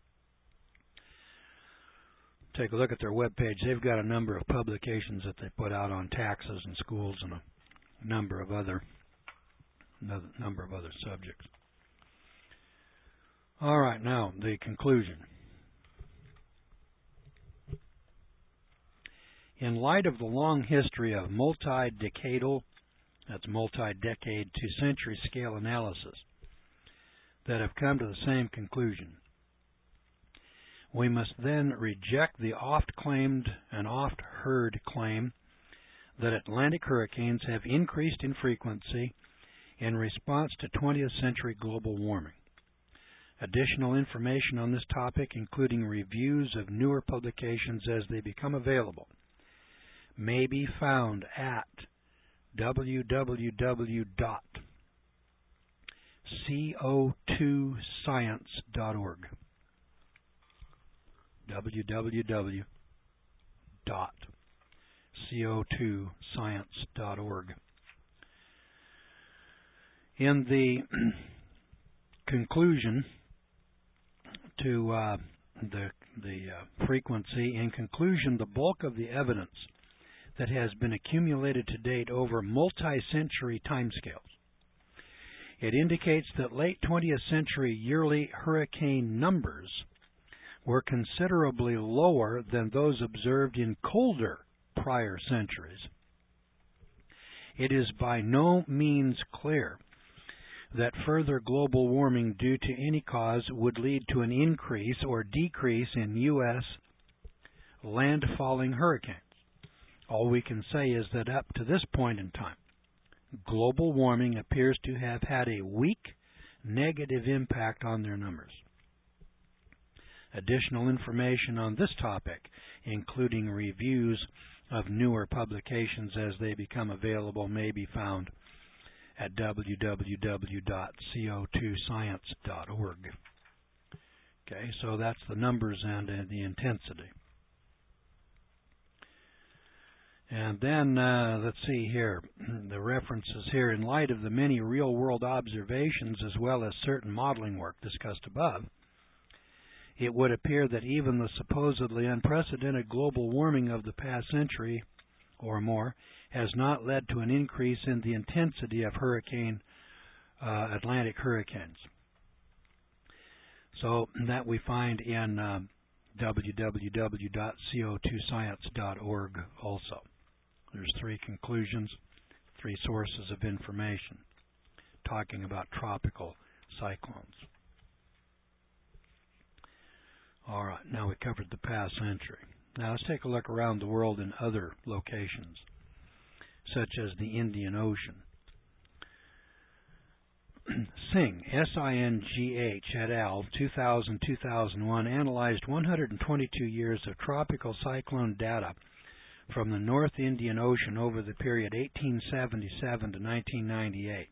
Take a look at their web page. They've got a number of publications that they put out on taxes and schools and a number of other another number of other subjects. All right, now the conclusion. In light of the long history of multi-decadal, that's multi-decade to century scale analysis that have come to the same conclusion, we must then reject the oft-claimed and oft-heard claim that Atlantic hurricanes have increased in frequency in response to twentieth century global warming. Additional information on this topic, including reviews of newer publications as they become available, may be found at w w w dot c o two science dot org. w w w dot c o two science dot org. In the conclusion to uh, the, the uh, frequency, in conclusion, the bulk of the evidence that has been accumulated to date over multi-century timescales, it indicates that late twentieth century yearly hurricane numbers were considerably lower than those observed in colder prior centuries. It is by no means clear that further global warming due to any cause would lead to an increase or decrease in U S landfalling hurricanes. All we can say is that up to this point in time, global warming appears to have had a weak negative impact on their numbers. Additional information on this topic, including reviews of newer publications as they become available, may be found at w w w dot c o two science dot org. Okay, so that's the numbers and uh, the intensity. And then, uh, let's see here, the references here. In light of the many real-world observations as well as certain modeling work discussed above, it would appear that even the supposedly unprecedented global warming of the past century or more has not led to an increase in the intensity of hurricane, uh, Atlantic hurricanes. So that we find in uh, w w w dot c o two science dot org also. There's three conclusions, three sources of information talking about tropical cyclones. All right, now we covered the past century. Now let's take a look around the world in other locations, such as the Indian Ocean. Singh, S I N G H, et al., two thousand to two thousand one, analyzed one hundred twenty-two years of tropical cyclone data from the North Indian Ocean over the period eighteen seventy-seven to nineteen ninety-eight.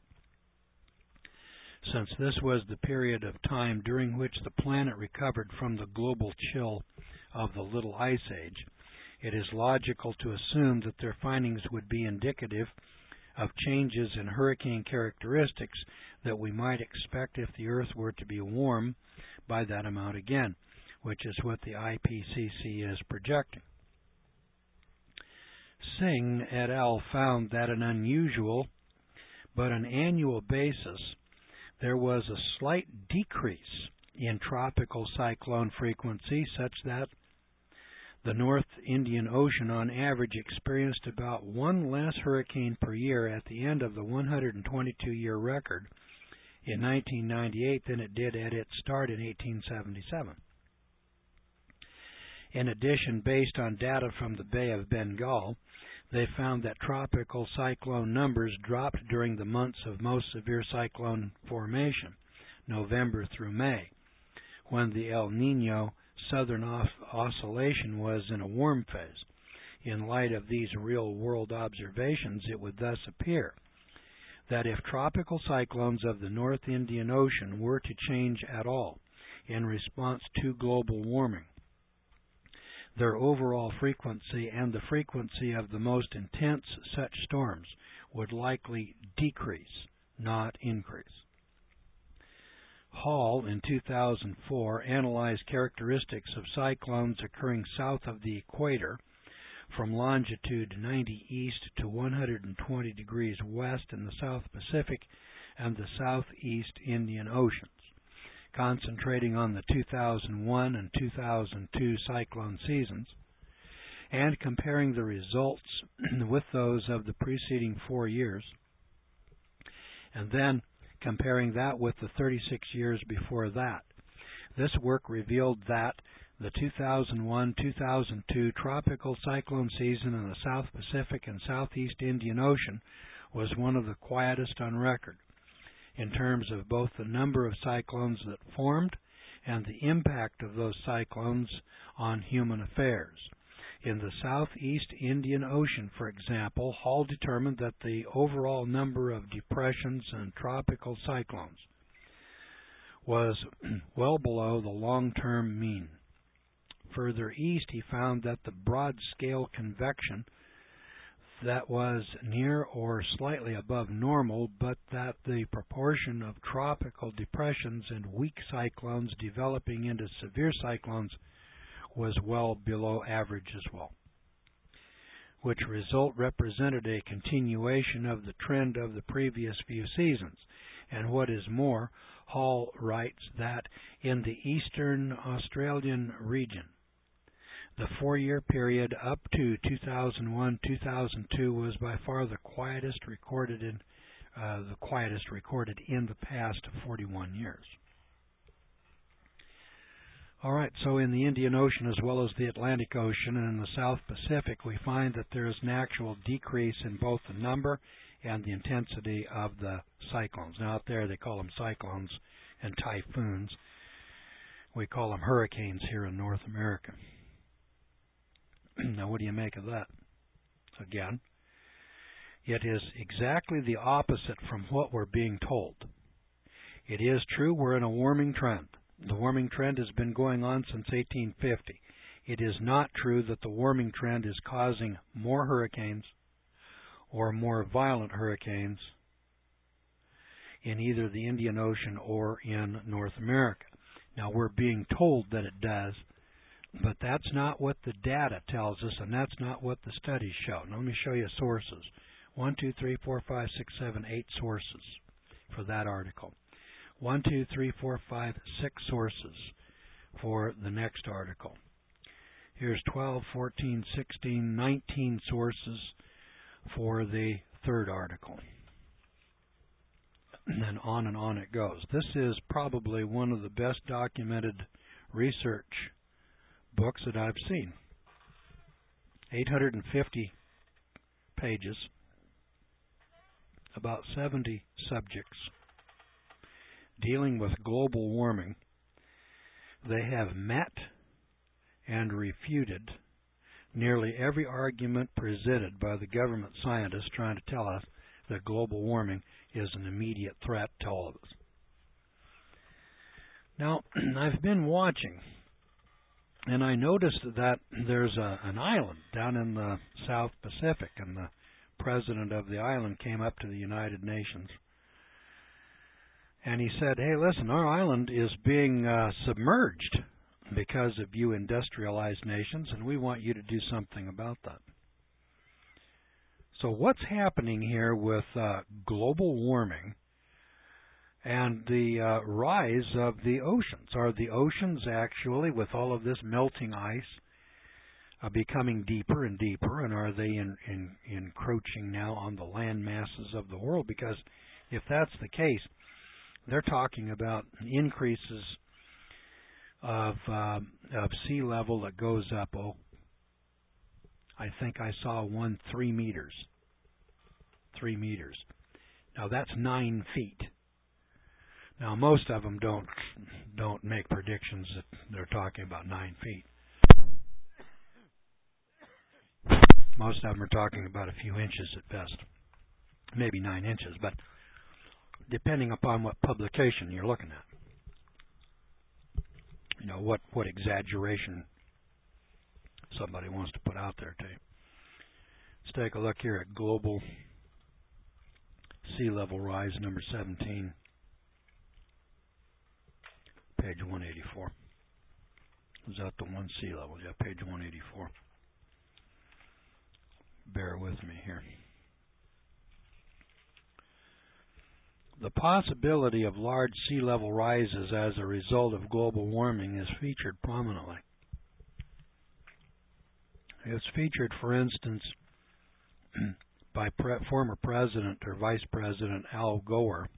Since this was the period of time during which the planet recovered from the global chill of the Little Ice Age, it is logical to assume that their findings would be indicative of changes in hurricane characteristics that we might expect if the Earth were to be warm by that amount again, which is what the I P C C is projecting. Singh et al. Found that an unusual but an annual basis there was a slight decrease in tropical cyclone frequency, such that the North Indian Ocean on average experienced about one less hurricane per year at the end of the one hundred twenty-two year record in nineteen ninety-eight than it did at its start in eighteen seventy-seven. In addition, based on data from the Bay of Bengal, they found that tropical cyclone numbers dropped during the months of most severe cyclone formation, November through May, when the El Niño southern oscillation was in a warm phase. In light of these real-world observations, it would thus appear that if tropical cyclones of the North Indian Ocean were to change at all in response to global warming, their overall frequency and the frequency of the most intense such storms would likely decrease, not increase. Hall, in two thousand four, analyzed characteristics of cyclones occurring south of the equator from longitude ninety east to one hundred twenty degrees west in the South Pacific and the Southeast Indian Oceans, concentrating on the two thousand one and two thousand two cyclone seasons, and comparing the results with those of the preceding four years, and then comparing that with the thirty-six years before that. This work revealed that the two thousand one to two thousand two tropical cyclone season in the South Pacific and Southeast Indian Ocean was one of the quietest on record, in terms of both the number of cyclones that formed and the impact of those cyclones on human affairs. In the Southeast Indian Ocean, for example, Hall determined that the overall number of depressions and tropical cyclones was well below the long-term mean. Further east, he found that the broad-scale convection that was near or slightly above normal, but that the proportion of tropical depressions and weak cyclones developing into severe cyclones was well below average as well, which result represented a continuation of the trend of the previous few seasons. And what is more, Hall writes that in the eastern Australian region, the four-year period up to two thousand one to two thousand two was by far the quietest recorded in uh, the quietest recorded in the past forty-one years. All right, so in the Indian Ocean as well as the Atlantic Ocean and in the South Pacific, we find that there is an actual decrease in both the number and the intensity of the cyclones. Now out there they call them cyclones and typhoons. We call them hurricanes here in North America. Now, what do you make of that? Again, it is exactly the opposite from what we're being told. It is true we're in a warming trend. The warming trend has been going on since eighteen fifty. It is not true that the warming trend is causing more hurricanes or more violent hurricanes in either the Indian Ocean or in North America. Now, we're being told that it does, but that's not what the data tells us, and that's not what the studies show. Now, let me show you sources. One, two, three, four, five, six, seven, eight sources for that article. One, two, three, four, five, six sources for the next article. Here's twelve, fourteen, sixteen, nineteen sources for the third article. And then on and on it goes. This is probably one of the best documented research books that I've seen. eight hundred fifty pages, about seventy subjects dealing with global warming. They have met and refuted nearly every argument presented by the government scientists trying to tell us that global warming is an immediate threat to all of us. Now, I've been watching, and I noticed that there's a, an island down in the South Pacific, and the president of the island came up to the United Nations, and he said, hey, listen, our island is being uh, submerged because of you industrialized nations, and we want you to do something about that. So what's happening here with uh, global warming and the uh, rise of the oceans? Are the oceans actually, with all of this melting ice, uh, becoming deeper and deeper, and are they in, in, encroaching now on the land masses of the world? Because if that's the case, they're talking about increases of uh, of sea level that goes up, oh, I think I saw one three meters. Three meters. Now that's nine feet. Now most of them don't don't make predictions that they're talking about nine feet. Most of them are talking about a few inches at best, maybe nine inches, but depending upon what publication you're looking at. You know, what, what exaggeration somebody wants to put out there to you. Let's take a look here at global sea level rise, number seventeen, page one eighty-four. Is that the one sea level? Yeah, page one eighty-four. Bear with me here. The possibility of large sea level rises as a result of global warming is featured prominently. It's featured, for instance, by pre former President or Vice President Al Gore,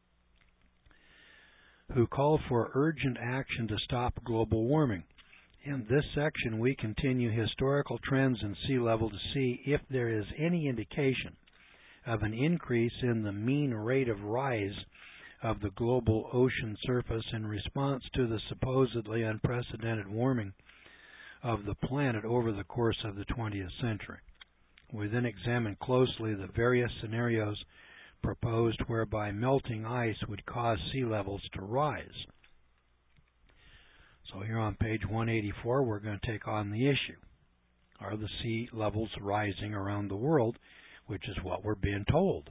who called for urgent action to stop global warming. In this section, we continue historical trends in sea level to see if there is any indication of an increase in the mean rate of rise of the global ocean surface in response to the supposedly unprecedented warming of the planet over the course of the twentieth century. We then examine closely the various scenarios proposed whereby melting ice would cause sea levels to rise. So here on page one eighty-four, we're going to take on the issue. Are the sea levels rising around the world? Which is what we're being told.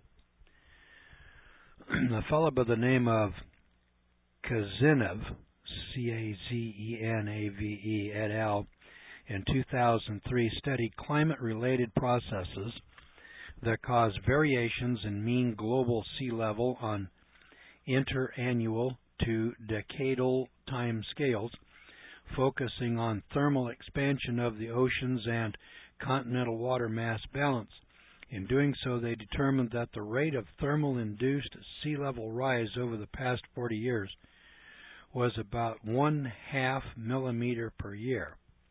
A fellow by the name of Cazenev, C A Z E N A V E, et al., in two thousand three studied climate-related processes that cause variations in mean global sea level on interannual to decadal time scales, focusing on thermal expansion of the oceans and continental water mass balance. In doing so, they determined that the rate of thermal-induced sea level rise over the past forty years was about one half millimeter per year.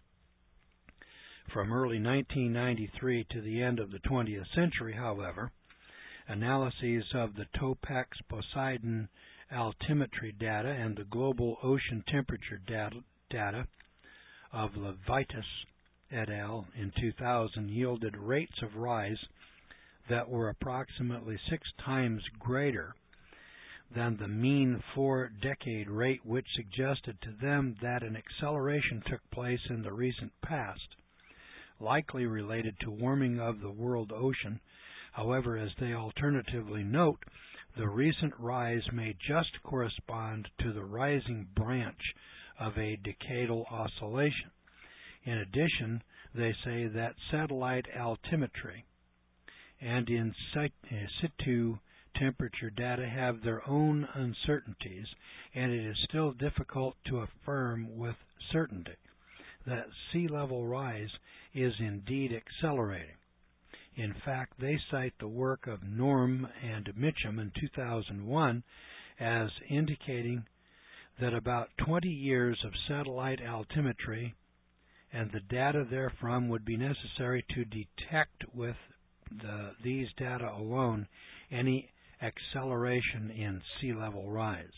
From early nineteen ninety-three to the end of the twentieth century, however, analyses of the Topex Poseidon altimetry data and the global ocean temperature data, data of Levitas et al. In two thousand yielded rates of rise that were approximately six times greater than the mean four-decade rate, which suggested to them that an acceleration took place in the recent past, likely related to warming of the world ocean. However, as they alternatively note, the recent rise may just correspond to the rising branch of a decadal oscillation. In addition, they say that satellite altimetry and in situ temperature data have their own uncertainties, and it is still difficult to affirm with certainty that sea level rise is indeed accelerating. In fact, they cite the work of Norm and Mitchum in two thousand one as indicating that about twenty years of satellite altimetry and the data therefrom would be necessary to detect with the, these data alone any acceleration in sea level rise.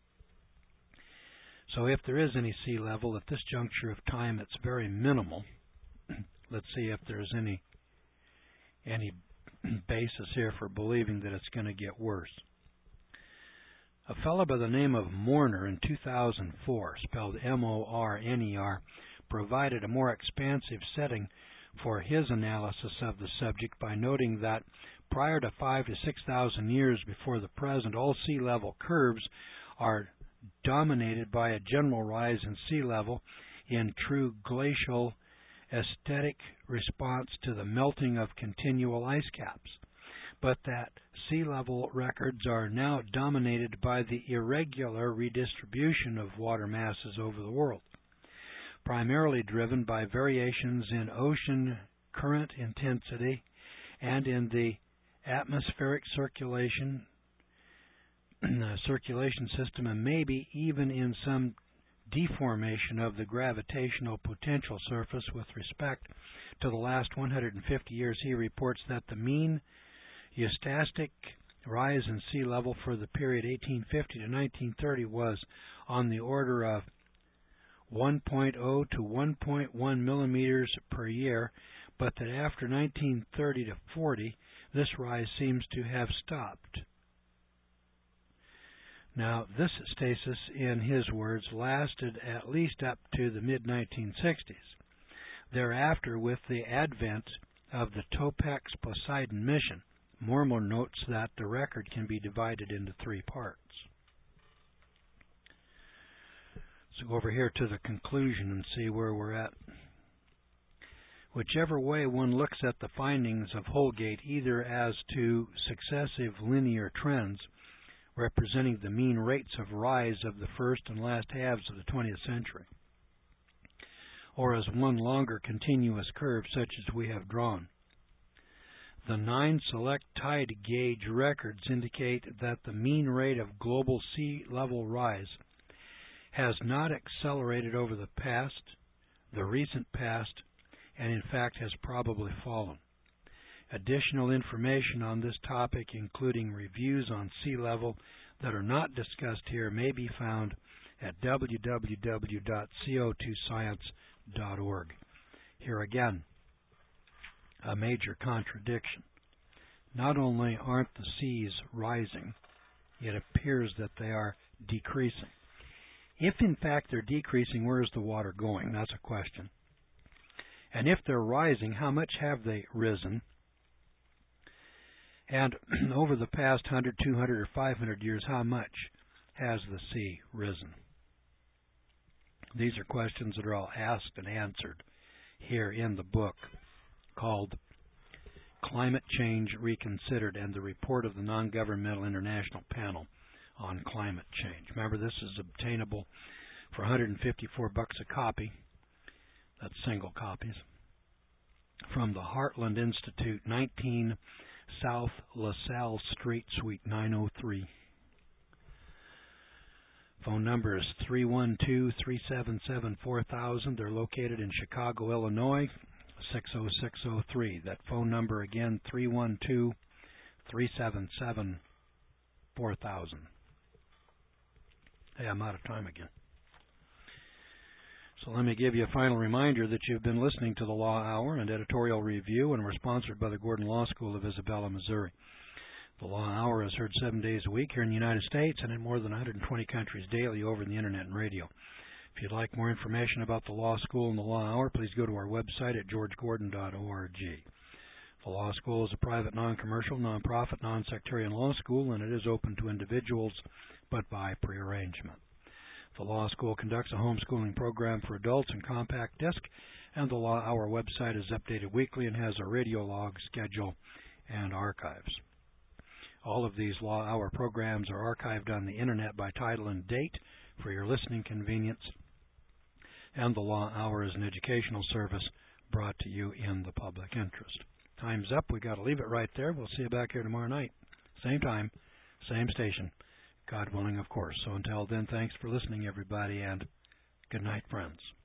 So if there is any sea level at this juncture of time, it's very minimal. Let's see if there's any any basis here for believing that it's going to get worse. A fellow by the name of Morner in two thousand four, spelled M O R N E R, provided a more expansive setting for his analysis of the subject by noting that prior to five to six thousand years before the present, all sea level curves are dominated by a general rise in sea level in true glacial aesthetic response to the melting of continual ice caps, but that sea level records are now dominated by the irregular redistribution of water masses over the world, primarily driven by variations in ocean current intensity and in the atmospheric circulation circulation system, and maybe even in some deformation of the gravitational potential surface with respect to the last one hundred fifty years. He reports that the mean eustastic rise in sea level for the period eighteen fifty to nineteen thirty was on the order of one point zero to one point one millimeters per year, but that after nineteen thirty to forty, this rise seems to have stopped. Now, this stasis, in his words, lasted at least up to the mid nineteen sixties. Thereafter, with the advent of the Topex Poseidon mission, Mormer notes that the record can be divided into three parts. So go over here to the conclusion and see where we're at. Whichever way one looks at the findings of Holgate, either as to successive linear trends representing the mean rates of rise of the first and last halves of the twentieth century, or as one longer continuous curve such as we have drawn, the nine select tide gauge records indicate that the mean rate of global sea level rise has not accelerated over the past, the recent past, and in fact has probably fallen. Additional information on this topic, including reviews on sea level that are not discussed here, may be found at w w w dot c o two science dot org. Here again, a major contradiction. Not only aren't the seas rising, it appears that they are decreasing. If in fact they're decreasing, where is the water going? That's a question. And if they're rising, how much have they risen? And over the past one hundred, two hundred, or five hundred years, how much has the sea risen? These are questions that are all asked and answered here in the book called Climate Change Reconsidered and the Report of the Non-Governmental International Panel on Climate Change. Remember, this is obtainable for one hundred fifty-four bucks a copy. That's single copies. From the Heartland Institute, nineteen South LaSalle Street, Suite nine oh three. Phone number is three one two, three seven seven, four thousand. They're located in Chicago, Illinois, six oh six oh three. That phone number again, three one two, three seven seven, four thousand. Hey, I'm out of time again. So let me give you a final reminder that you've been listening to the Law Hour and Editorial Review, and we're sponsored by the Gordon Law School of Isabella, Missouri. The Law Hour is heard seven days a week here in the United States and in more than one hundred twenty countries daily over the Internet and radio. If you'd like more information about the Law School and the Law Hour, please go to our website at george gordon dot org. The Law School is a private, non-commercial, non-profit, non-sectarian law school, and it is open to individuals, but by prearrangement. The Law School conducts a homeschooling program for adults in compact disc, and the Law Hour website is updated weekly and has a radio log, schedule, and archives. All of these Law Hour programs are archived on the Internet by title and date for your listening convenience, and the Law Hour is an educational service brought to you in the public interest. Time's up. We've got to leave it right there. We'll see you back here tomorrow night. Same time, same station. God willing, of course. So until then, thanks for listening, everybody, and good night, friends.